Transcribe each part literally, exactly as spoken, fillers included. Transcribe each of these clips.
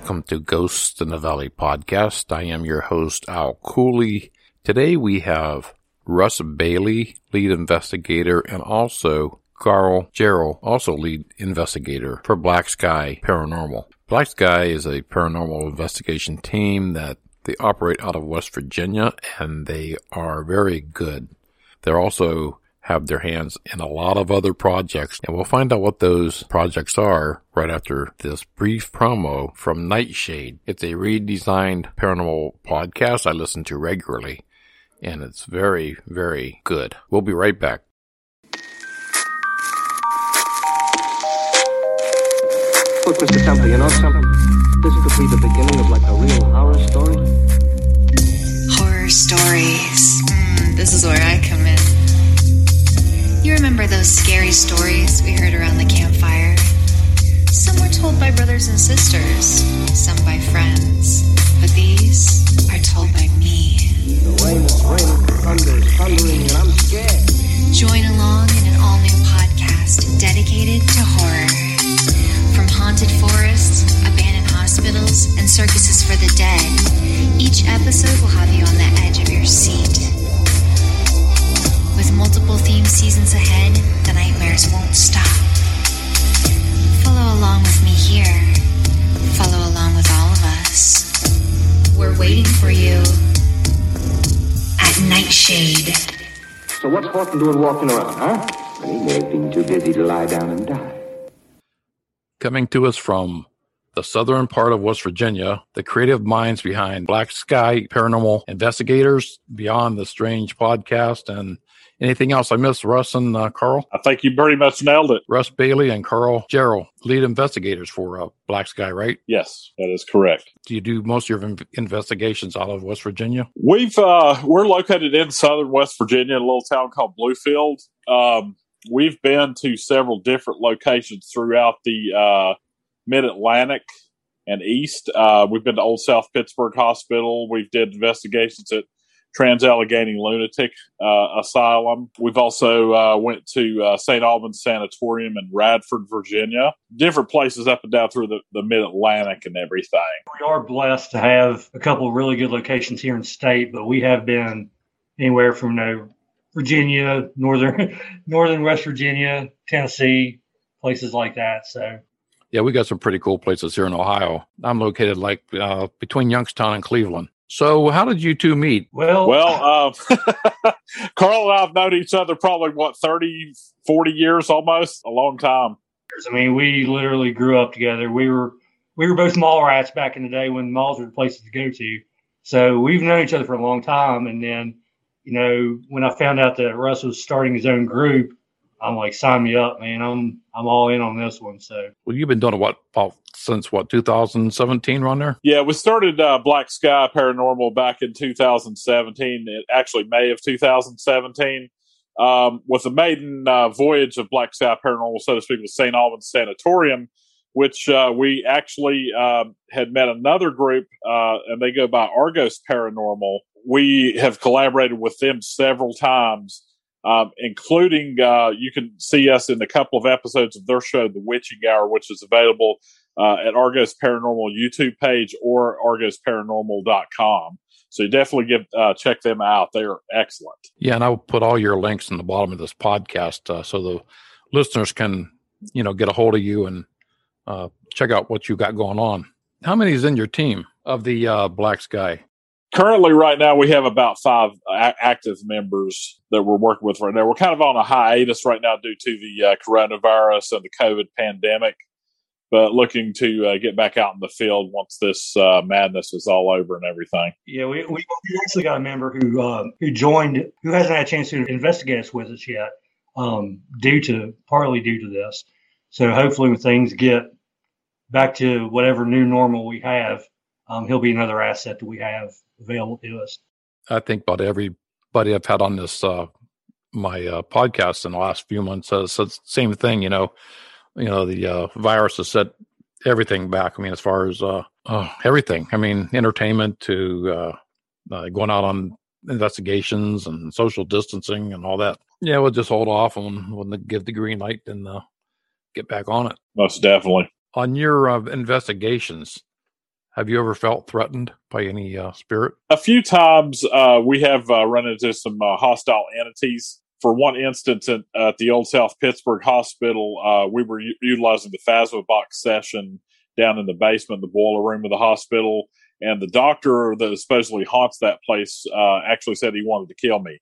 Welcome to Ghosts in the Valley podcast. I am your host, Al Cooley. Today we have Russ Bailey, lead investigator, and also Carl Jarrell, also lead investigator for Black Sky Paranormal. Black Sky is a paranormal investigation team that they operate out of West Virginia, and they are very good. They also have their hands in a lot of other projects, and we'll find out what those projects are right after this brief promo from Nightshade. It's a redesigned paranormal podcast I listen to regularly, and it's very, very good. We'll be right back. Look, Mister Temple, you know something? This could be the beginning of like a real horror story. Horror stories. Mm, this is where I come in. You remember those scary stories we heard around the campfire? Some were told by brothers and sisters, some by friends, but these are told by me. The rain is raining, the thunder is thundering, and I'm scared. Join along in an all-new podcast dedicated to horror. From haunted forests, abandoned hospitals, and circuses for the dead, each episode will have you on the edge of your seat. With multiple theme seasons ahead, the nightmares won't stop. Follow along with me here. Follow along with all of us. We're waiting for you at Nightshade. So what's Horton doing walking around, huh? Well, he may have been too busy to lie down and die. Coming to us from the southern part of West Virginia, the creative minds behind Black Sky Paranormal Investigators, Beyond the Strange podcast, and anything else I missed, Russ and uh, Carl? I think you pretty much nailed it. Russ Bailey and Carl Jarrell, lead investigators for uh, Black Sky, right? Yes, that is correct. Do you do most of your inv- investigations out of West Virginia? We've uh, we're located in southern West Virginia, in a little town called Bluefield. Um, we've been to several different locations throughout the uh, Mid-Atlantic and East. Uh, we've been to Old South Pittsburgh Hospital. We've did investigations at Trans-Allegheny Lunatic uh, Asylum. We've also uh, went to uh, Saint Albans Sanatorium in Radford, Virginia. Different places up and down through the, the Mid-Atlantic and everything. We are blessed to have a couple of really good locations here in state, but we have been anywhere from you know, Virginia, northern northern West Virginia, Tennessee, places like that. So, yeah, we got some pretty cool places here in Ohio. I'm located like uh, between Youngstown and Cleveland. So how did you two meet? Well, well, uh, Carl and I have known each other probably, what, thirty, forty years almost? A long time. I mean, we literally grew up together. We were we were both mall rats back in the day when malls were the places to go to. So we've known each other for a long time. And then, you know, when I found out that Russ was starting his own group, I'm like, sign me up, man. I'm I'm all in on this one. So, well, you've been doing it what about since what two thousand seventeen, run there? Yeah, we started uh, Black Sky Paranormal back in two thousand seventeen. It, actually, May of two thousand seventeen, um, with the maiden uh, voyage of Black Sky Paranormal, so to speak, with Saint Albans Sanatorium, which uh, we actually uh, had met another group, uh, and they go by Argos Paranormal. We have collaborated with them several times. Um, including, uh, you can see us in a couple of episodes of their show, The Witching Hour, which is available uh, at Argos Paranormal YouTube page or argos paranormal dot com. So you definitely give uh, check them out. They are excellent. Yeah, and I'll put all your links in the bottom of this podcast uh, so the listeners can, you know, get a hold of you and uh, check out what you got going on. How many is in your team of the uh, Black Sky? Currently, right now, we have about five a- active members that we're working with right now. We're kind of on a hiatus right now due to the uh, coronavirus and the COVID pandemic, but looking to uh, get back out in the field once this uh, madness is all over and everything. Yeah, we we actually got a member who uh, who joined, who hasn't had a chance to investigate us with us yet, um, due to partly due to this. So hopefully, when things get back to whatever new normal we have, um, he'll be another asset that we have available to us. I think about everybody I've had on this uh, my uh, podcast in the last few months says the same thing. You know, you know the uh, virus has set everything back. I mean, as far as uh, uh, everything. I mean, entertainment to uh, uh, going out on investigations and social distancing and all that. Yeah, we'll just hold off and when they give the green light, then uh, get back on it. Most definitely. On your uh, investigations, Have you ever felt threatened by any uh, spirit? A few times uh, we have uh, run into some uh, hostile entities. For one instance, at, at the Old South Pittsburgh Hospital, uh, we were u- utilizing the Phasma box session down in the basement, the boiler room of the hospital. And the doctor that supposedly haunts that place uh, actually said he wanted to kill me.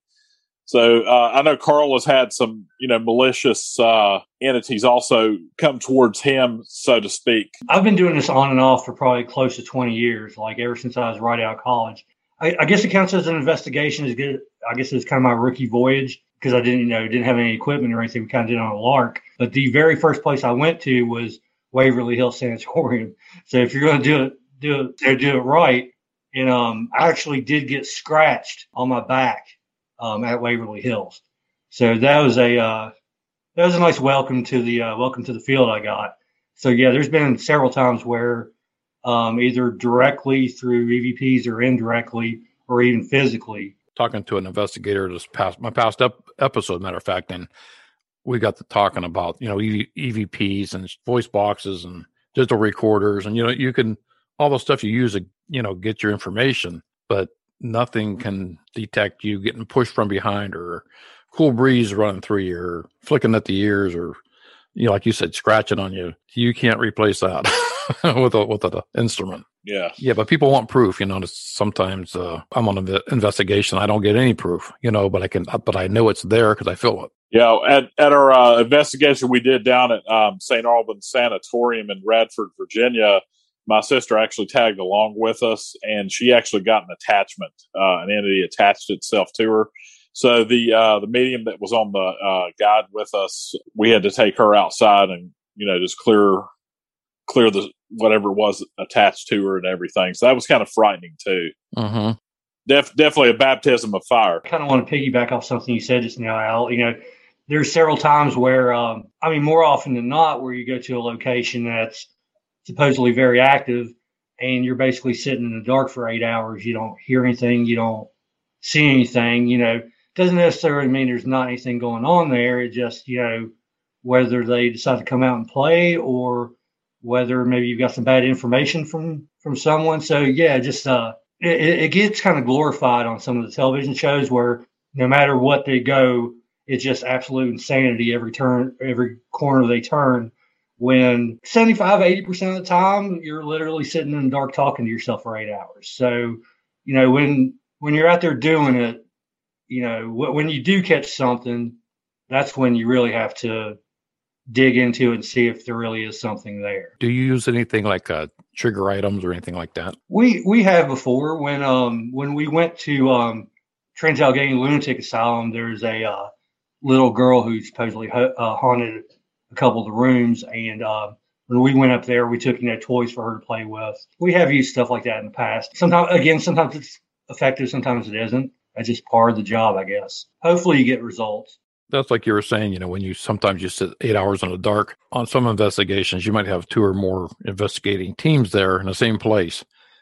So uh, I know Carl has had some, you know, malicious uh, entities also come towards him, so to speak. I've been doing this on and off for probably close to twenty years, like ever since I was right out of college. I, I guess it counts as an investigation. Is good. I guess it's kind of my rookie voyage because I didn't, you know, didn't have any equipment or anything. We kind of did it on a lark. But the very first place I went to was Waverly Hills Sanatorium. So if you're going to do it, do it, do it right. And um, I actually did get scratched on my back. Um, at Waverly Hills. So that was a, uh, that was a nice welcome to the, uh, welcome to the field I got. So yeah, there's been several times where, um, either directly through E V Ps or indirectly or even physically. Talking to an investigator this past, my past ep- episode, matter of fact, and we got to talking about, you know, E V Ps and voice boxes and digital recorders and, you know, you can, all the stuff you use to, you know, get your information, but nothing can detect you getting pushed from behind or cool breeze running through you or flicking at the ears or, you know, like you said, scratching on you. You can't replace that with a, with an instrument. Yeah. Yeah. But people want proof, you know, sometimes uh, I'm on an investigation. I don't get any proof, you know, but I can, but I know it's there because I feel it. Yeah. At, at our uh, investigation we did down at um, Saint Albans Sanatorium in Radford, Virginia, my sister actually tagged along with us, and she actually got an attachment. Uh, an entity attached itself to her. So the uh, the medium that was on the uh, guide with us, we had to take her outside and, you know, just clear clear the whatever was attached to her and everything. So that was kind of frightening too. Mm-hmm. Def, definitely a baptism of fire. I kind of want to piggyback off something you said just now, Al. You know, there's several times where, um, I mean, more often than not, where you go to a location that's supposedly very active and you're basically sitting in the dark for eight hours. You don't hear anything. You don't see anything, you know, doesn't necessarily mean there's not anything going on there. It just, you know, whether they decide to come out and play or whether maybe you've got some bad information from, from someone. So yeah, just, uh, it, it gets kind of glorified on some of the television shows where no matter what they go, it's just absolute insanity every turn, every corner they turn. When seventy-five, eighty percent of the time, you're literally sitting in the dark talking to yourself for eight hours. So, you know, when when you're out there doing it, you know, when you do catch something, that's when you really have to dig into it and see if there really is something there. Do you use anything like uh, trigger items or anything like that? We we have before. When um when we went to um Trans-Allegheny Lunatic Asylum, there's a uh, little girl who supposedly ha- uh, haunted a couple of the rooms, and uh, when we went up there, we took, you know, toys for her to play with. We have used stuff like that in the past. Sometimes, again, sometimes it's effective, sometimes it isn't. That's just part of the job, I guess. Hopefully you get results. That's like you were saying, you know, when you sometimes you sit eight hours in the dark on some investigations, you might have two or more investigating teams there in the same place.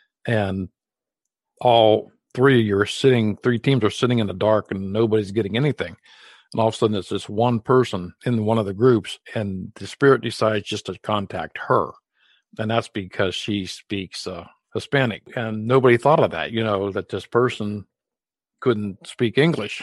And all three of you are sitting, three teams are sitting in the dark and nobody's getting anything. And all of a sudden it's this one person in one of the groups and the spirit decides just to contact her. And that's because she speaks uh, Hispanic. And nobody thought of that, you know, that this person couldn't speak English.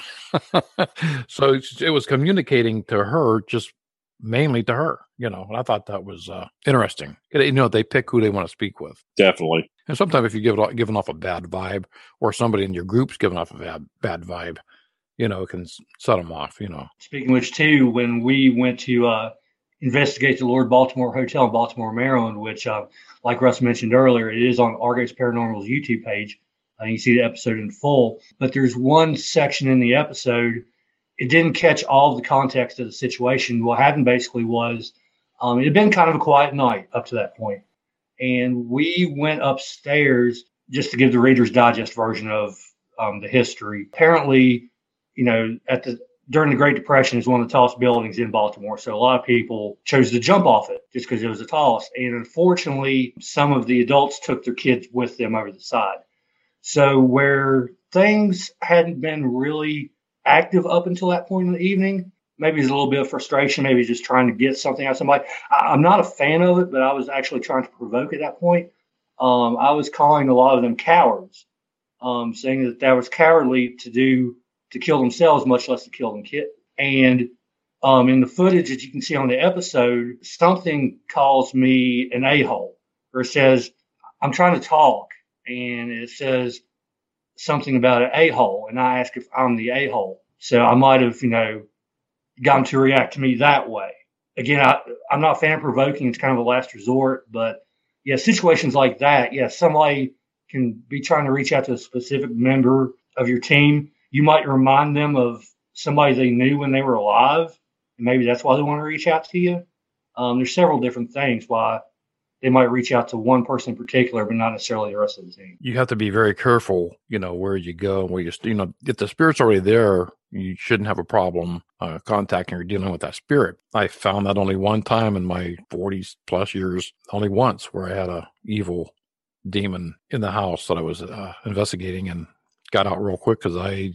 So it was communicating to her, just mainly to her, you know. And I thought that was uh, interesting. You know, they pick who they want to speak with. Definitely. And sometimes if you give it giving off a bad vibe, or somebody in your group's giving off a bad, bad vibe, you know, it can set them off, you know. Speaking of which, too, when we went to uh, investigate the Lord Baltimore Hotel in Baltimore, Maryland, which, uh, like Russ mentioned earlier, it is on Argos Paranormal's YouTube page. Uh, you can see the episode in full. But there's one section in the episode, it didn't catch all the context of the situation. What happened basically was um, it had been kind of a quiet night up to that point. And we went upstairs just to give the Reader's Digest version of um, the history. Apparently, you know, at the during the Great Depression, it's one of the tallest buildings in Baltimore. So a lot of people chose to jump off it just because it was the tallest. And unfortunately, some of the adults took their kids with them over the side. So where things hadn't been really active up until that point in the evening, maybe it's a little bit of frustration, maybe just trying to get something out of somebody. I, I'm not a fan of it, but I was actually trying to provoke at that point. um, I was calling a lot of them cowards, um, saying that that was cowardly to do, to kill themselves, much less to kill them kid. And um, in the footage that you can see on the episode, something calls me an a-hole, or it says, I'm trying to talk, and it says something about an a-hole, and I ask if I'm the a-hole. So I might have, you know, gotten to react to me that way. Again, I, I'm not fan provoking. It's kind of a last resort, but yeah, situations like that. Yeah, somebody can be trying to reach out to a specific member of your team. You might remind them of somebody they knew when they were alive, and maybe that's why they want to reach out to you. Um, there's several different things why they might reach out to one person in particular, but not necessarily the rest of the team. You have to be very careful, you know, where you go, where you, you know, if the spirit's already there, you shouldn't have a problem uh, contacting or dealing with that spirit. I found that only one time in my forty plus years, only once, where I had a evil demon in the house that I was uh, investigating, and got out real quick because I,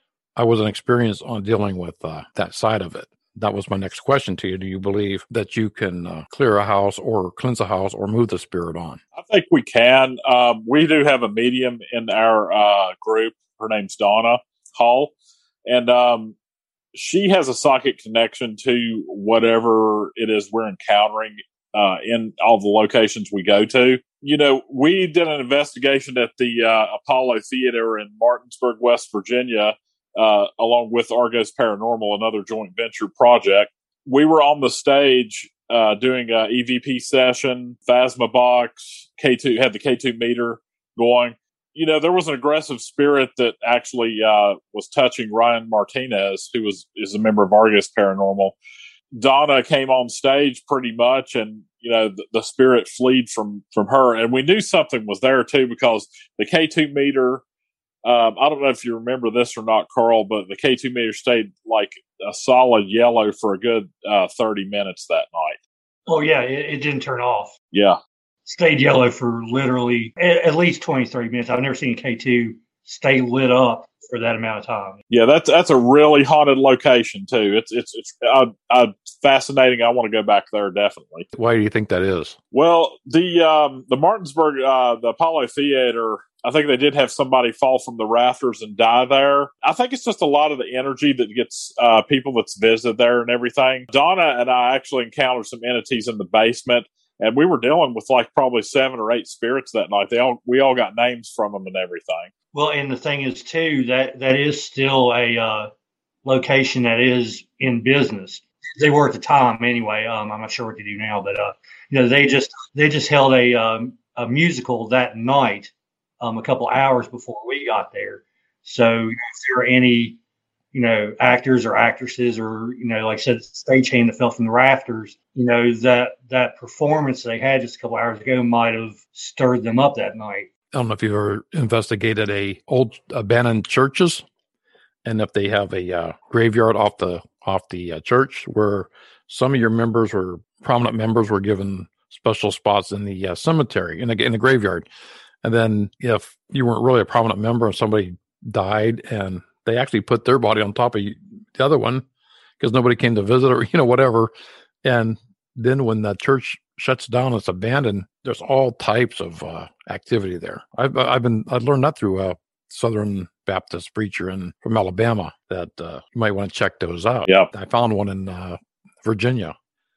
I wasn't experienced on dealing with uh, that side of it. That was my next question to you. Do you believe that you can uh, clear a house or cleanse a house or move the spirit on? I think we can. Um, we do have a medium in our uh, group. Her name's Donna Hall. And um, she has a psychic connection to whatever it is we're encountering uh, in all the locations we go to. You know, we did an investigation at the uh, Apollo Theater in Martinsburg, West Virginia, Uh, along with Argos Paranormal, another joint venture project. We were on the stage uh, doing a E V P session, Phasma box, K two, had the K two meter going. You know, there was an aggressive spirit that actually uh, was touching Ryan Martinez, who was is a member of Argos Paranormal. Donna came on stage pretty much, and, you know, the, the spirit fled from, from her. And we knew something was there, too, because the K two meter, Um, I don't know if you remember this or not, Carl, but the K two meter stayed like a solid yellow for a good uh, thirty minutes that night. Oh, yeah, it, it didn't turn off. Yeah. Stayed yellow for literally at, at least twenty, thirty minutes. I've never seen a K two stay lit up for that amount of time. Yeah, that's that's a really haunted location, too. It's it's it's uh, uh, fascinating. I want to go back there, definitely. Why do you think that is? Well, the um, the Martinsburg, uh, the Apollo Theater, I think they did have somebody fall from the rafters and die there. I think it's just a lot of the energy that gets uh, people that's visited there and everything. Donna and I actually encountered some entities in the basement, and we were dealing with like probably seven or eight spirits that night. They all we all got names from them and everything. Well, and the thing is, too, that that is still a uh, location that is in business. They were at the time anyway. Um, I'm not sure what they do now, but uh, you know, they just they just held a um, a musical that night. Um, a couple hours before we got there. So if there are any, you know, actors or actresses or, you know, like I said, stagehand that fell from the rafters, you know, that, that performance they had just a couple hours ago might have stirred them up that night. I don't know if you've ever investigated a old abandoned churches, and if they have a uh, graveyard off the, off the uh, church where some of your members or prominent members were given special spots in the uh, cemetery, in the, in the graveyard. And then if you weren't really a prominent member and somebody died, and they actually put their body on top of the other one because nobody came to visit or, you know, whatever. And then when the church shuts down, it's abandoned, there's all types of uh, activity there. I've, I've been, I learned that through a Southern Baptist preacher in, from Alabama that uh, you might want to check those out. Yeah. I found one in uh, Virginia,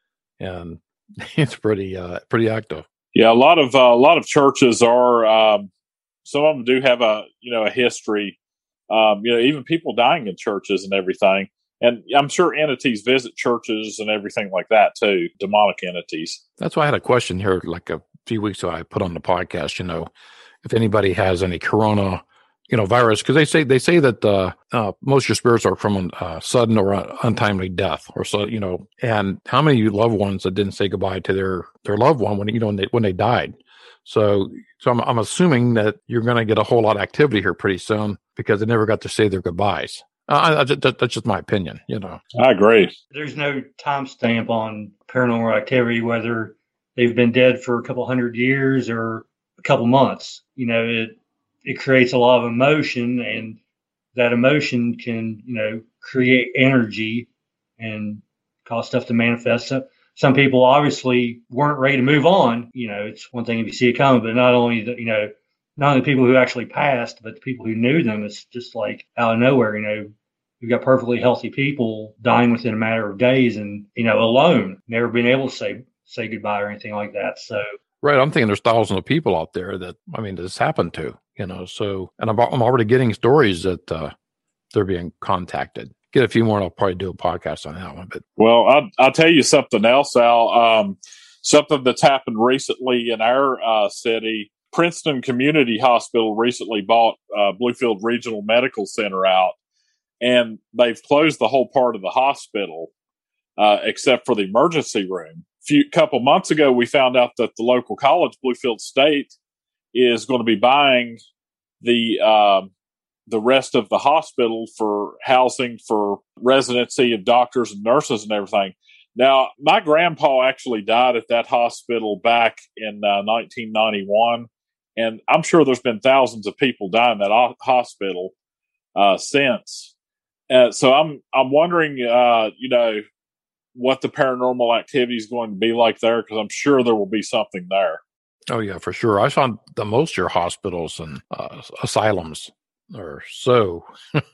and it's pretty, uh, pretty active. Yeah, a lot of uh, a lot of churches are. Um, some of them do have a you know a history. Um, you know, even people dying in churches and everything. And I'm sure entities visit churches and everything like that too. Demonic entities. That's why I had a question here, like a few weeks ago. I put on the podcast. You know, if anybody has any corona, you know, virus, because they say they say that uh, uh, most of your spirits are from a uh, sudden or uh, untimely death, or so, you know. And how many of you loved ones that didn't say goodbye to their, their loved one when you know when they, when they died? So, so I'm I'm assuming that you're going to get a whole lot of activity here pretty soon because they never got to say their goodbyes. Uh, I, I, that, that's just my opinion, you know. I agree. There's no timestamp on paranormal activity, whether they've been dead for a couple hundred years or a couple months. You know, it. It creates a lot of emotion, and that emotion can, you know, create energy and cause stuff to manifest. So some people obviously weren't ready to move on. You know, it's one thing if you see it coming, but not only the, you know, not only the people who actually passed, but the people who knew them. It's just like out of nowhere, you know, you've got perfectly healthy people dying within a matter of days and, you know, alone, never being able to say, say goodbye or anything like that. So. Right. I'm thinking there's thousands of people out there that, I mean, this happened to, you know, so, and I'm, I'm already getting stories that uh, they're being contacted. Get a few more, and I'll probably do a podcast on that one. But well, I'll, I'll tell you something else, Al. Um, something that's happened recently in our uh, city. Princeton Community Hospital recently bought uh, Bluefield Regional Medical Center out, and they've closed the whole part of the hospital uh, except for the emergency room. A few couple months ago, we found out that the local college, Bluefield State, is going to be buying the uh, the rest of the hospital for housing for residency of doctors and nurses and everything. Now, my grandpa actually died at that hospital back in uh, nineteen ninety-one. And I'm sure there's been thousands of people die in that o- hospital uh, since. Uh, so I'm I'm wondering, uh, you know, what the paranormal activity is going to be like there, because I'm sure there will be something there. Oh, yeah, for sure. I saw the most of your hospitals and uh, asylums are so,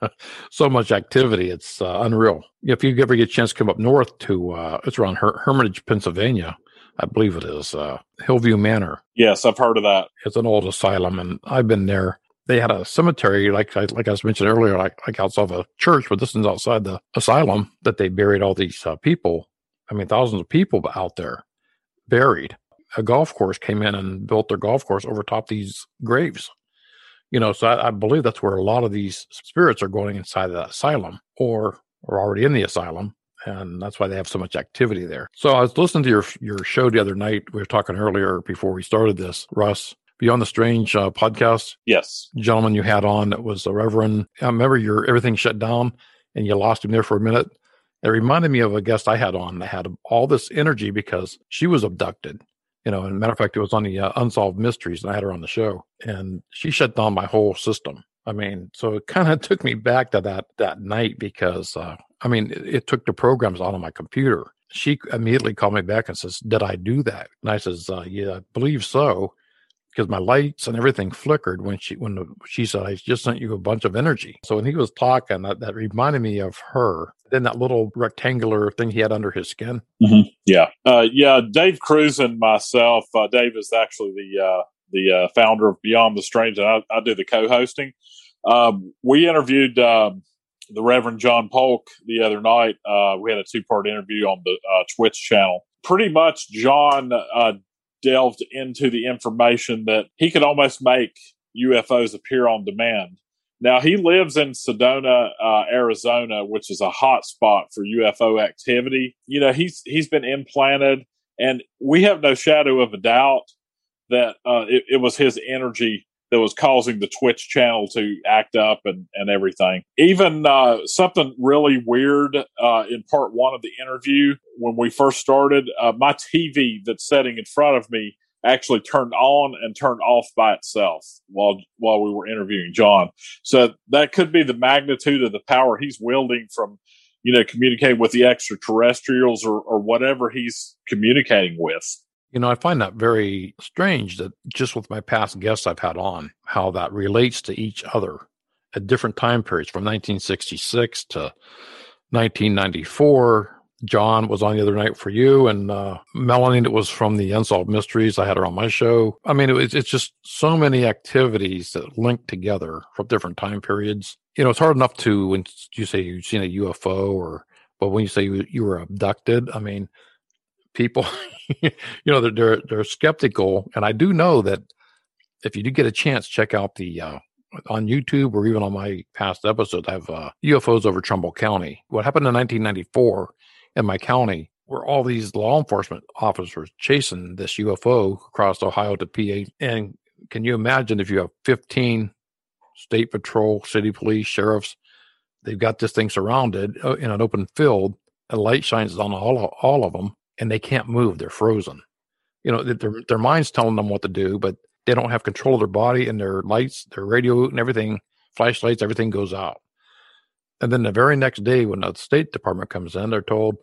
so much activity. It's uh, unreal. If you ever get a chance to come up north to, uh, it's around Her- Hermitage, Pennsylvania, I believe it is, uh, Hillview Manor. Yes, I've heard of that. It's an old asylum, and I've been there. They had a cemetery, like I, like I was mentioned earlier, like, like outside of a church, but this is outside the asylum that they buried all these uh, people. I mean, thousands of people out there buried. A golf course came in and built their golf course over top these graves. You know, so I, I believe that's where a lot of these spirits are going inside the asylum, or are already in the asylum. And that's why they have so much activity there. So I was listening to your your show the other night. We were talking earlier before we started this, Russ, Beyond the Strange uh, podcast. Yes. Gentleman you had on that was a Reverend. I remember your everything shut down and you lost him there for a minute. It reminded me of a guest I had on that had all this energy because she was abducted. You know, and matter of fact, it was on the uh, Unsolved Mysteries, and I had her on the show, and she shut down my whole system. I mean, so it kind of took me back to that that night because, uh, I mean, it, it took the programs out of my computer. She immediately called me back and says, "Did I do that?" And I says, uh, "Yeah, I believe so," because my lights and everything flickered when she when the, she said, "I just sent you a bunch of energy." So when he was talking, that, that reminded me of her. Then that little rectangular thing he had under his skin. Mm-hmm. Yeah, uh, yeah. Dave Cruz and myself. Uh, Dave is actually the uh, the uh, founder of Beyond the Strange, and I, I do the co-hosting. Um, we interviewed um, the Reverend John Polk the other night. Uh, we had a two-part interview on the uh, Twitch channel. Pretty much, John uh, delved into the information that he could almost make U F Os appear on demand. Now, he lives in Sedona, uh, Arizona, which is a hot spot for U F O activity. You know, he's he's been implanted, and we have no shadow of a doubt that uh, it, it was his energy that was causing the Twitch channel to act up and, and everything. Even uh, something really weird uh, in part one of the interview, when we first started, uh, my T V that's sitting in front of me actually turned on and turned off by itself while while we were interviewing John. So that could be the magnitude of the power he's wielding from, you know, communicating with the extraterrestrials or, or whatever he's communicating with. You know, I find that very strange that just with my past guests I've had on, how that relates to each other at different time periods from nineteen sixty-six to nineteen ninety-four. John was on the other night for you, and uh, Melanie, that was from the Unsolved Mysteries. I had her on my show. I mean, it was, it's just so many activities that link together from different time periods. You know, it's hard enough to, when you say you've seen a U F O, or, but when you say you, you were abducted, I mean, people, you know, they're, they're, they're skeptical. And I do know that if you do get a chance, check out the, uh, on YouTube or even on my past episodes, I have uh, U F Os over Trumbull County. What happened in nineteen ninety-four in my county, where all these law enforcement officers chasing this U F O across Ohio to P A. And can you imagine if you have fifteen state patrol, city police, sheriffs, they've got this thing surrounded in an open field, a light shines on all, all of them, and they can't move. They're frozen. You know, their, their mind's telling them what to do, but they don't have control of their body, and their lights, their radio and everything, flashlights, everything goes out. And then the very next day when the State Department comes in, they're told,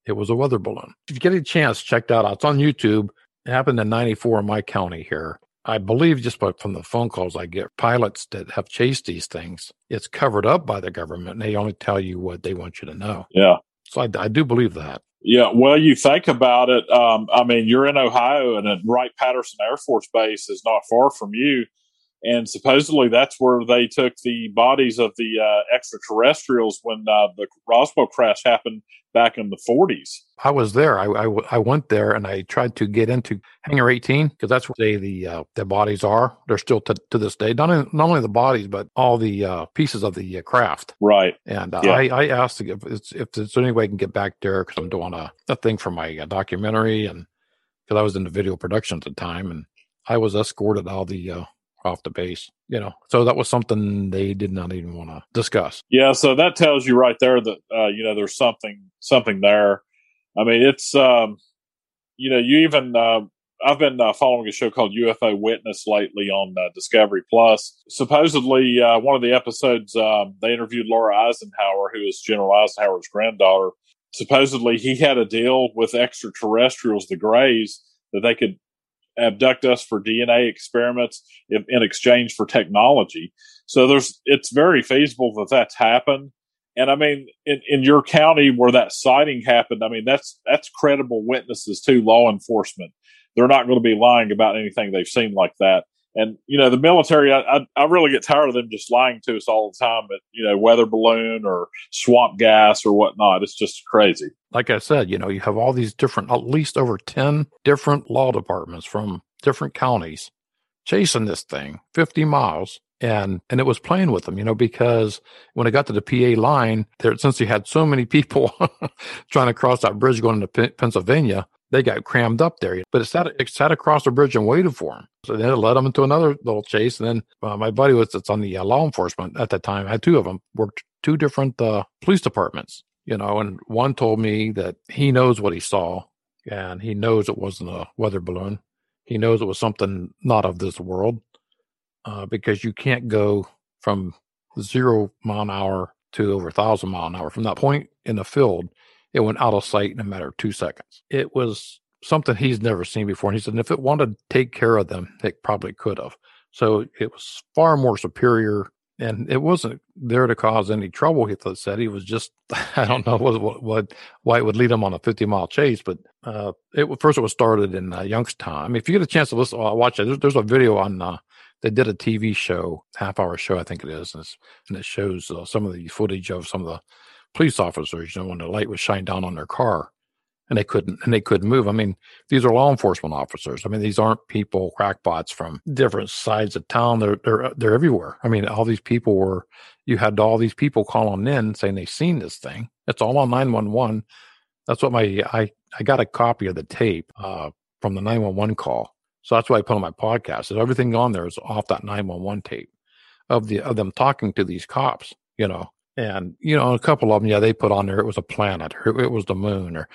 It was a weather balloon. If you get a chance, check that out. It's on YouTube. It happened in ninety-four in my county here. I believe just by, from the phone calls I get, pilots that have chased these things, it's covered up by the government, and they only tell you what they want you to know. Yeah. So I, I do believe that. Yeah, well, you think about it. Um, I mean, you're in Ohio, and at Wright-Patterson Air Force Base is not far from you. And supposedly that's where they took the bodies of the uh, extraterrestrials when uh, the Roswell crash happened back in the forties. I was there. I, I, I went there, and I tried to get into Hangar eighteen because that's where they, the uh, the bodies are. They're still to, to this day. Not, in, not only the bodies, but all the uh, pieces of the uh, craft. Right. And uh, yeah. I, I asked if, it's, if there's any way I can get back there because I'm doing a, a thing for my uh, documentary, and because I was in the video production at the time, and I was escorted out of the uh, off the base, you know. So that was something they did not even want to discuss. Yeah, so that tells you right there that uh, you know, there's something something there. I mean, it's um, you know, you even uh, I've been uh, following a show called U F O Witness lately on uh, Discovery Plus. Supposedly, uh, one of the episodes um, they interviewed Laura Eisenhower, who is General Eisenhower's granddaughter. Supposedly, he had a deal with extraterrestrials, the Greys, that they could abduct us for D N A experiments in, in exchange for technology. So there's, it's very feasible that that's happened. And I mean, in, in your county where that sighting happened, I mean, that's, that's credible witnesses to law enforcement. They're not going to be lying about anything they've seen like that. And, you know, the military, I, I, I really get tired of them just lying to us all the time, but, you know, weather balloon or swamp gas or whatnot. It's just crazy. Like I said, you know, you have all these different, at least over ten different law departments from different counties chasing this thing fifty miles. And, and it was playing with them, you know, because when it got to the P A line there, since you had so many people trying to cross that bridge going into P- Pennsylvania, they got crammed up there, but it sat, it sat across the bridge and waited for them. So then it led them into another little chase. And then uh, my buddy was, that's on the uh, law enforcement at that time, I had two of them, worked two different uh, police departments, you know, and one told me that he knows what he saw and he knows it wasn't a weather balloon. He knows it was something not of this world uh, because you can't go from zero mile an hour to over a thousand mile an hour. From that point in the field, it went out of sight in a matter of two seconds. It was something he's never seen before. And he said, and if it wanted to take care of them, it probably could have. So it was far more superior. And it wasn't there to cause any trouble, he said. He was just, I don't know what, what, what why it would lead him on a fifty mile chase. But uh, it first it was started in uh, Youngstown. I mean, if you get a chance to listen, uh, watch it, there's, there's a video on, uh, they did a T V show, half hour show, I think it is. And, and it shows uh, some of the footage of some of the police officers, you know, when the light was shined down on their car and they couldn't, and they couldn't move. I mean, these are law enforcement officers. I mean, these aren't people, crackpots from different sides of town. They're, they're, they're everywhere. I mean, all these people were, you had all these people calling in saying they've seen this thing. It's all on nine one one. That's what my, I, I got a copy of the tape uh, from the nine one one call. So that's why I put on my podcast. So everything on there is off that nine one one tape of the, of them talking to these cops, you know. And, you know, a couple of them, yeah, they put on there, it was a planet, or it was the moon, or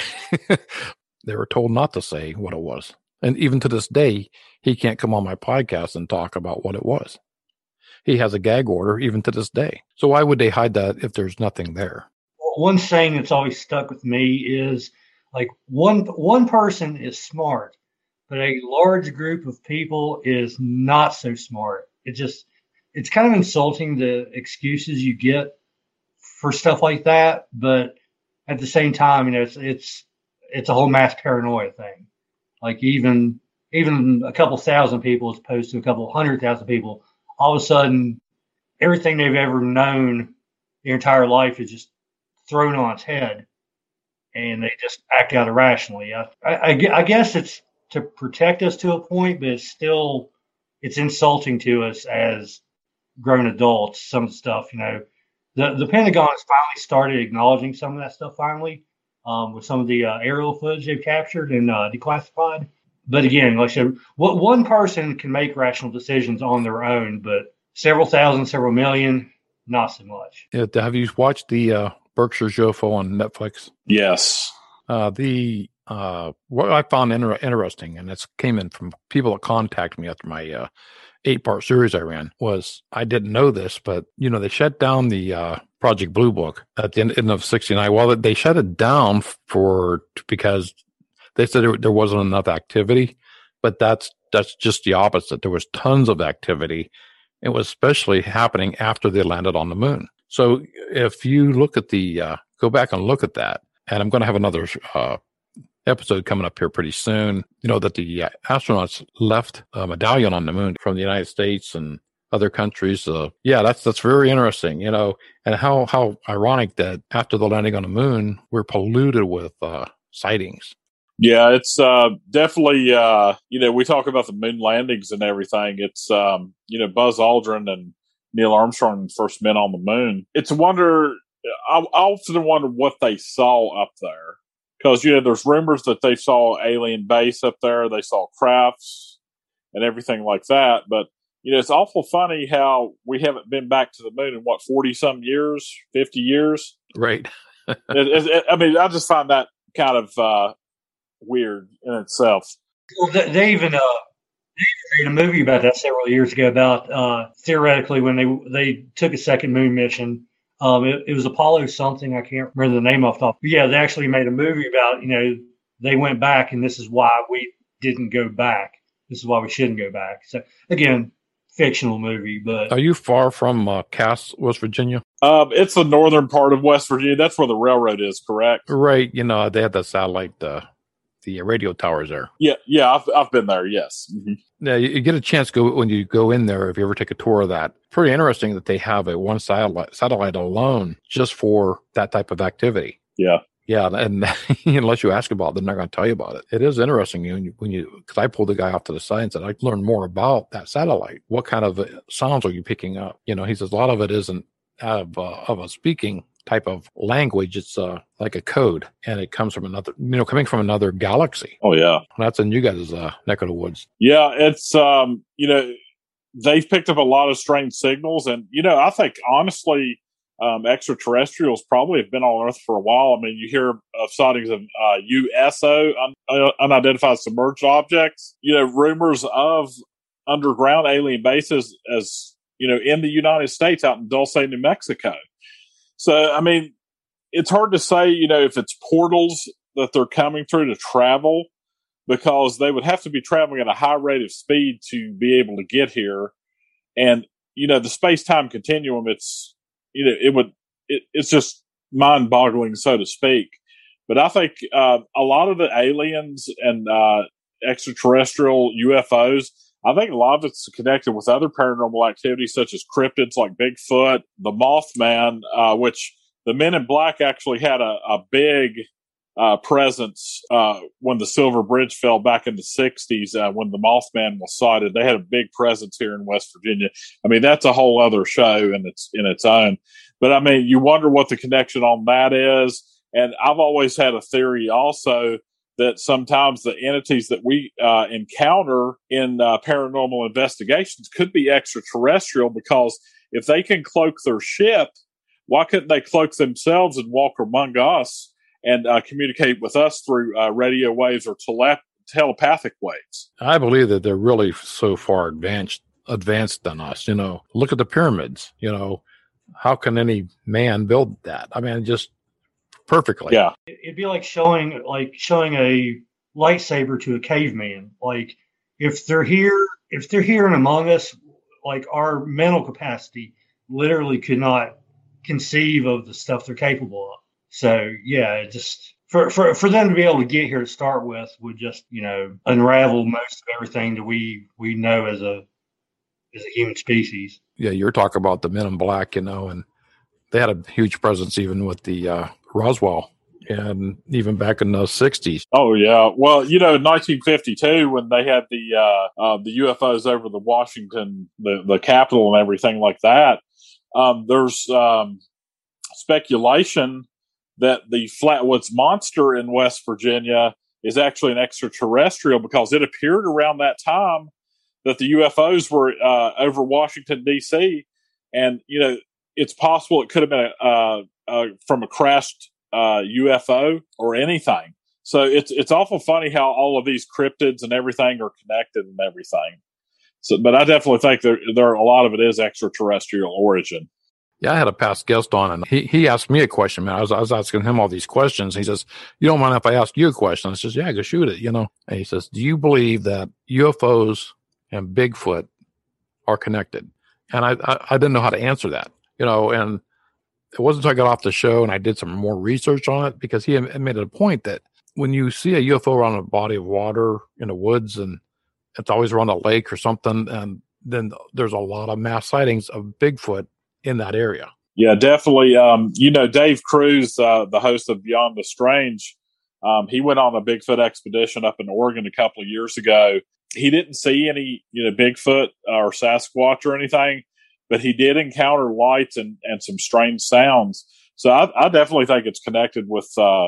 they were told not to say what it was. And even to this day, he can't come on my podcast and talk about what it was. He has a gag order even to this day. So why would they hide that if there's nothing there? One saying that's always stuck with me is like one, one person is smart, but a large group of people is not so smart. It just, it's kind of insulting the excuses you get for stuff like that, but at the same time, you know, it's it's it's a whole mass paranoia thing. Like even even a couple thousand people as opposed to a couple hundred thousand people, all of a sudden, everything they've ever known their entire life is just thrown on its head, and they just act out irrationally. I, I, I guess it's to protect us to a point, but it's still it's insulting to us as grown adults. Some of the stuff, you know, the, the Pentagon has finally started acknowledging some of that stuff finally um, with some of the uh, aerial footage they've captured and uh, declassified. But again, like I said, what one person can make rational decisions on their own, but several thousand, several million, not so much. Yeah, have you watched the uh, Berkshire's U F O on Netflix? Yes. Uh, the uh, what I found inter- interesting, and it came in from people that contacted me after my uh, eight-part series I ran, was I didn't know this, but, you know, they shut down the uh, Project Blue Book at the end, end of sixty-nine. Well, they shut it down for because they said there, there wasn't enough activity, but that's that's just the opposite. There was tons of activity. It was especially happening after they landed on the moon. So if you look at the, uh, go back and look at that, and I'm going to have another uh, episode coming up here pretty soon, you know, that the uh, astronauts left a medallion on the moon from the United States and other countries. Uh, yeah, that's that's very interesting, you know, and how, how ironic that after the landing on the moon, we're polluted with uh, sightings. Yeah, it's uh, definitely, uh, you know, we talk about the moon landings and everything. It's, um, you know, Buzz Aldrin and Neil Armstrong, first men on the moon. It's a wonder, I, I often wonder what they saw up there. Because, you know, there's rumors that they saw alien base up there. They saw crafts and everything like that. But, you know, it's awful funny how we haven't been back to the moon in, what, forty-some years, fifty years? Right. it, it, it, I mean, I just find that kind of uh, weird in itself. Well, they, they even uh, they made a movie about that several years ago about uh, theoretically when they they took a second moon mission. Um, it, it was Apollo something. I can't remember the name off the top. But yeah, they actually made a movie about, you know, they went back and this is why we didn't go back. This is why we shouldn't go back. So again, fictional movie, but. Are you far from uh, Cass, West Virginia? Um, it's the northern part of West Virginia. That's where the railroad is, correct? Right. You know, they had the satellite, uh, the radio towers there. Yeah. Yeah. I've, I've been there. Yes. Mm-hmm. Yeah, you get a chance to go when you go in there. If you ever take a tour of that, pretty interesting that they have a one satellite satellite alone just for that type of activity. Yeah, yeah, and unless you ask about it, they're not going to tell you about it. It is interesting when you when you because I pulled the guy off to the side and said I learned more about that satellite. What kind of sounds are you picking up? You know, he says a lot of it isn't out of uh, of a speaking type of language. It's uh, like a code, and it comes from another, you know, coming from another galaxy. Oh yeah, that's in you guys' uh, neck of the woods. Yeah, it's um, you know, they've picked up a lot of strange signals, and you know, I think honestly, um, extraterrestrials probably have been on Earth for a while. I mean, you hear of sightings of uh, U S O, un- unidentified submerged objects. You know, rumors of underground alien bases, as you know, in the United States, out in Dulce, New Mexico. So, I mean, it's hard to say, you know, if it's portals that they're coming through to travel, because they would have to be traveling at a high rate of speed to be able to get here. And, you know, the space-time continuum, it's, you know, it would, it, it's just mind-boggling, so to speak. But I think uh, a lot of the aliens and uh, extraterrestrial U F Os, I think a lot of it's connected with other paranormal activities, such as cryptids like Bigfoot, the Mothman, uh, which the Men in Black actually had a, a big uh, presence uh, when the Silver Bridge fell back in the sixties, uh, when the Mothman was sighted. They had a big presence here in West Virginia. I mean, that's a whole other show in its, in its own. But I mean, you wonder what the connection on that is. And I've always had a theory also that sometimes the entities that we uh, encounter in uh, paranormal investigations could be extraterrestrial, because if they can cloak their ship, why couldn't they cloak themselves and walk among us and uh, communicate with us through uh, radio waves or tele- telepathic waves? I believe that they're really so far advanced advanced than us. You know, look at the pyramids. You know, how can any man build that? I mean, just perfectly. Yeah. It'd be like showing like showing a lightsaber to a caveman. Like if they're here, if they're here and among us, like our mental capacity literally could not conceive of the stuff they're capable of. So yeah, it just for, for for them to be able to get here to start with would just, you know, unravel most of everything that we we know as a as a human species. Yeah, you're talking about the Men in Black, you know, and they had a huge presence even with the uh, Roswell, and even back in the sixties. Oh yeah, well, you know, in nineteen fifty-two when they had the uh, uh, the U F Os over the Washington, the the Capitol, and everything like that. Um, there's um, speculation that the Flatwoods Monster in West Virginia is actually an extraterrestrial, because it appeared around that time that the U F Os were uh, over Washington D C, and you know, it's possible it could have been a, uh, uh, from a crashed uh, U F O or anything. So it's it's awful funny how all of these cryptids and everything are connected and everything. So, but I definitely think there there a lot of it is extraterrestrial origin. Yeah, I had a past guest on, and he, he asked me a question, man. I was, I was asking him all these questions. He says, you don't mind if I ask you a question? I says, yeah, go shoot it, you know. And he says, do you believe that U F Os and Bigfoot are connected? And I, I, I didn't know how to answer that, you know, and it wasn't until I got off the show and I did some more research on it, because he had made a point that when you see a U F O around a body of water in the woods, and it's always around a lake or something, and then there's a lot of mass sightings of Bigfoot in that area. Yeah, definitely. Um, you know, Dave Cruz, uh, the host of Beyond the Strange, um, he went on a Bigfoot expedition up in Oregon a couple of years ago. He didn't see any, you know, Bigfoot or Sasquatch or anything, but he did encounter lights and, and some strange sounds. So I, I definitely think it's connected with uh,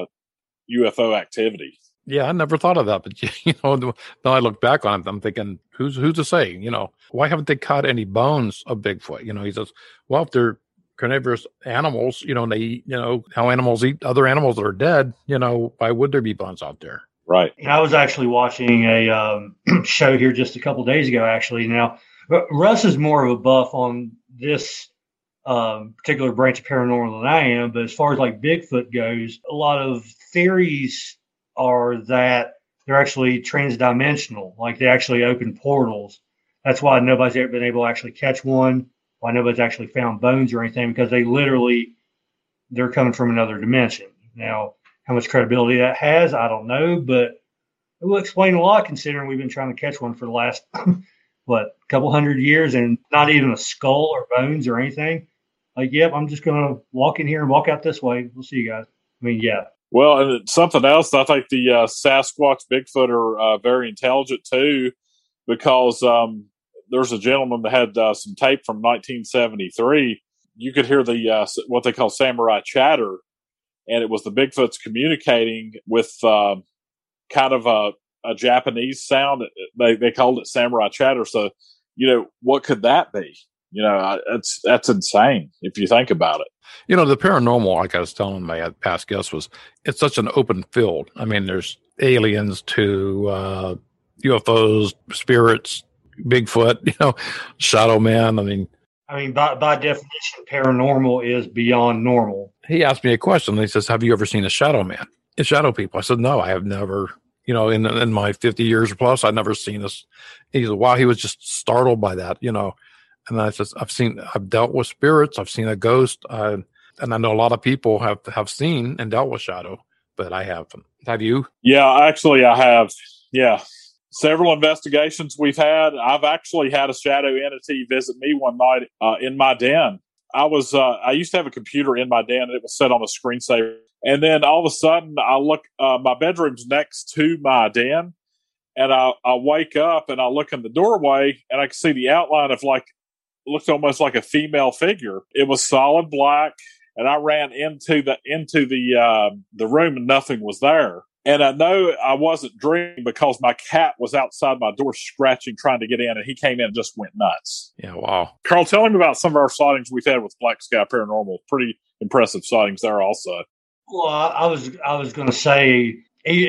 U F O activity. Yeah, I never thought of that, but you know, now I look back on it, I'm thinking, who's who's to say? You know, why haven't they caught any bones of Bigfoot? You know, he says, well, if they're carnivorous animals, you know, and they eat, you know, how animals eat other animals that are dead, you know, why would there be bones out there? Right. And I was actually watching a um, show here just a couple of days ago, actually. Now, Russ is more of a buff on this um, particular branch of paranormal than I am, but as far as like Bigfoot goes, a lot of theories are that they're actually transdimensional, like they actually open portals. That's why nobody's ever been able to actually catch one, why nobody's actually found bones or anything, because they literally, they're coming from another dimension. Now, how much credibility that has, I don't know, but it will explain a lot considering we've been trying to catch one for the last, what, couple hundred years, and not even a skull or bones or anything. Like, yep, I'm just going to walk in here and walk out this way. We'll see you guys. I mean, yeah. Well, and something else, I think the uh, Sasquatch, Bigfoot are uh, very intelligent too, because um, there's a gentleman that had uh, some tape from nineteen seventy-three. You could hear the uh, what they call samurai chatter, and it was the Bigfoots communicating with uh, kind of a, a Japanese sound. They they called it samurai chatter. So, you know, what could that be? You know, it's that's insane if you think about it. You know, the paranormal, like I was telling my past guest, was it's such an open field. I mean, there's aliens to uh, U F Os, spirits, Bigfoot, you know, shadow man. I mean, I mean, by by definition, paranormal is beyond normal. He asked me a question. He says, "Have you ever seen a shadow man? A shadow people?" I said, "No, I have never." You know, in in my fifty years or plus, I've never seen this. He said, "Wow," he was just startled by that. You know. And I said, I've seen, I've dealt with spirits. I've seen a ghost. Uh, and I know a lot of people have, have seen and dealt with shadow, but I haven't. Have you? Yeah, actually I have. Yeah. Several investigations we've had. I've actually had a shadow entity visit me one night uh, in my den. I was, uh, I used to have a computer in my den and it was set on a screensaver. And then all of a sudden I look, uh, my bedroom's next to my den. And I, I wake up and I look in the doorway and I can see the outline of like, looked almost like a female figure. It was solid black, and I ran into the into the uh, the room, and nothing was there. And I know I wasn't dreaming because my cat was outside my door scratching, trying to get in, and he came in and just went nuts. Yeah, wow. Carl, tell him about some of our sightings we've had with Black Sky Paranormal. Pretty impressive sightings there, also. Well, I, I was I was going to say,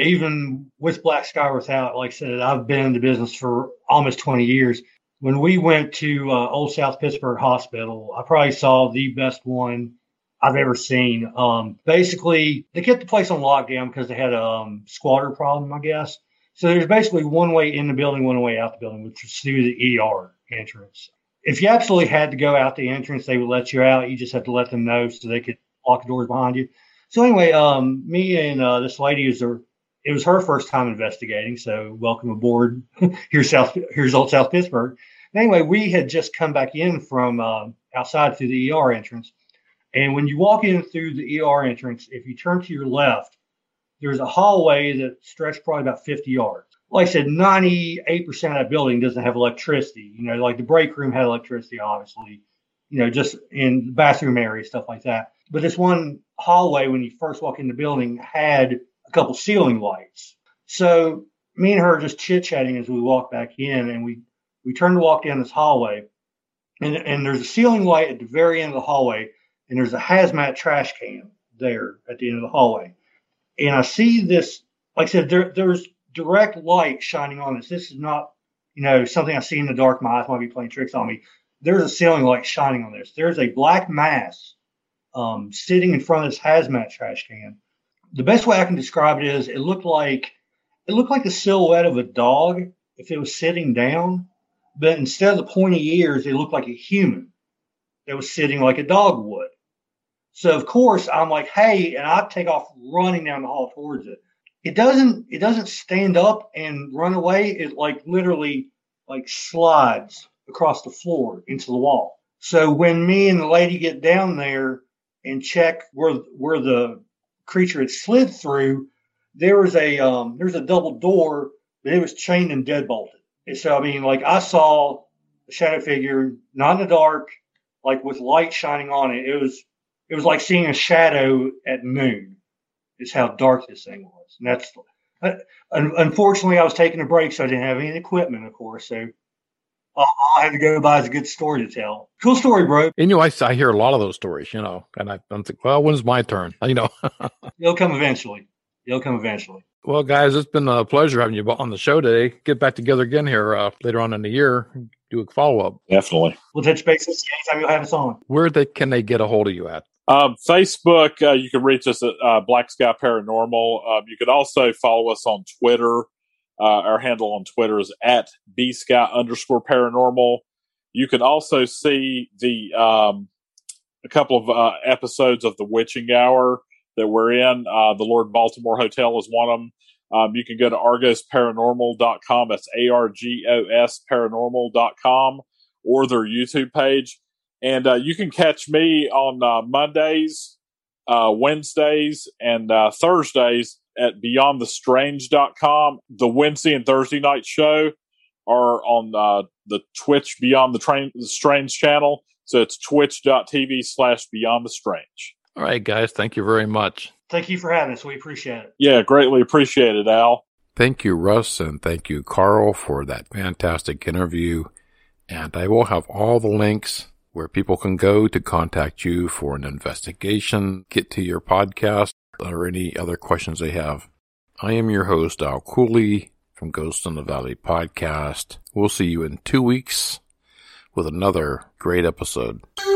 even with Black Sky or without, like I said, I've been in the business for almost twenty years. When we went to uh, Old South Pittsburgh Hospital, I probably saw the best one I've ever seen. Um, basically, they kept the place on lockdown because they had a um, squatter problem, I guess. So there's basically one way in the building, one way out the building, which was through the E R entrance. If you absolutely had to go out the entrance, they would let you out. You just have to let them know so they could lock the doors behind you. So anyway, um, me and uh, this lady is a It was her first time investigating, so welcome aboard. here's South, here's Old South Pittsburgh. Anyway, we had just come back in from uh, outside through the E R entrance, and when you walk in through the E R entrance, if you turn to your left, there's a hallway that stretched probably about fifty yards. Like I said, ninety-eight percent of that building doesn't have electricity. You know, like the break room had electricity, obviously. You know, just in the bathroom area, stuff like that. But this one hallway, when you first walk in the building, had a couple ceiling lights. So me and her just chit-chatting as we walk back in, and we, we turn to walk down this hallway, and, and there's a ceiling light at the very end of the hallway, and there's a hazmat trash can there at the end of the hallway. And I see this, like I said, there, there's direct light shining on this. This is not, you know, something I see in the dark. My eyes might be playing tricks on me. there's a ceiling light shining on this. There's a black mass um, sitting in front of this hazmat trash can. The best way I can describe it is it looked like it looked like the silhouette of a dog if it was sitting down, but instead of the pointy ears, it looked like a human that was sitting like a dog would. So of course I'm like, hey, and I take off running down the hall towards it. It doesn't it doesn't stand up and run away. It like literally like slides across the floor into the wall. So when me and the lady get down there and check where where the creature had slid through, there was a um there's a double door, but it was chained and deadbolted. And so I mean, like I saw a shadow figure, not in the dark, like with light shining on it. It was it was like seeing a shadow at noon. Is how dark this thing was. And that's uh, unfortunately I was taking a break, so I didn't have any equipment, of course. So all I had to go by is a good story to tell. Cool story, bro. And, you know, I, I hear a lot of those stories, you know, and I, I'm thinking, well, when's my turn? You know, it'll come eventually. It'll come eventually. Well, guys, it's been a pleasure having you on the show today. Get back together again here uh, later on in the year. Do a follow up. Definitely. We'll touch base anytime you'll have us on. Where they can they get a hold of you at? Um, Facebook, uh, you can reach us at uh, Black Sky Paranormal. Um, you could also follow us on Twitter. Uh, our handle on Twitter is at bsky underscore paranormal. You can also see the um, a couple of uh, episodes of The Witching Hour that we're in. Uh, the Lord Baltimore Hotel is one of them. Um, you can go to argos paranormal dot com. That's A R G O S paranormal dot com, or their YouTube page. And uh, you can catch me on uh, Mondays, uh, Wednesdays, and uh, Thursdays at beyond the strange dot com. The Wednesday and Thursday night show are on uh, the Twitch Beyond the, Train- the Strange channel. So it's twitch.tv slash Beyond the Strange. All right, guys. Thank you very much. Thank you for having us. We appreciate it. Yeah, greatly appreciated, Al. Thank you, Russ, and thank you, Carl, for that fantastic interview. And I will have all the links where people can go to contact you for an investigation, get to your podcast, or any other questions they have. I am your host, Al Cooley from Ghost in the Valley podcast. We'll see you in two weeks with another great episode.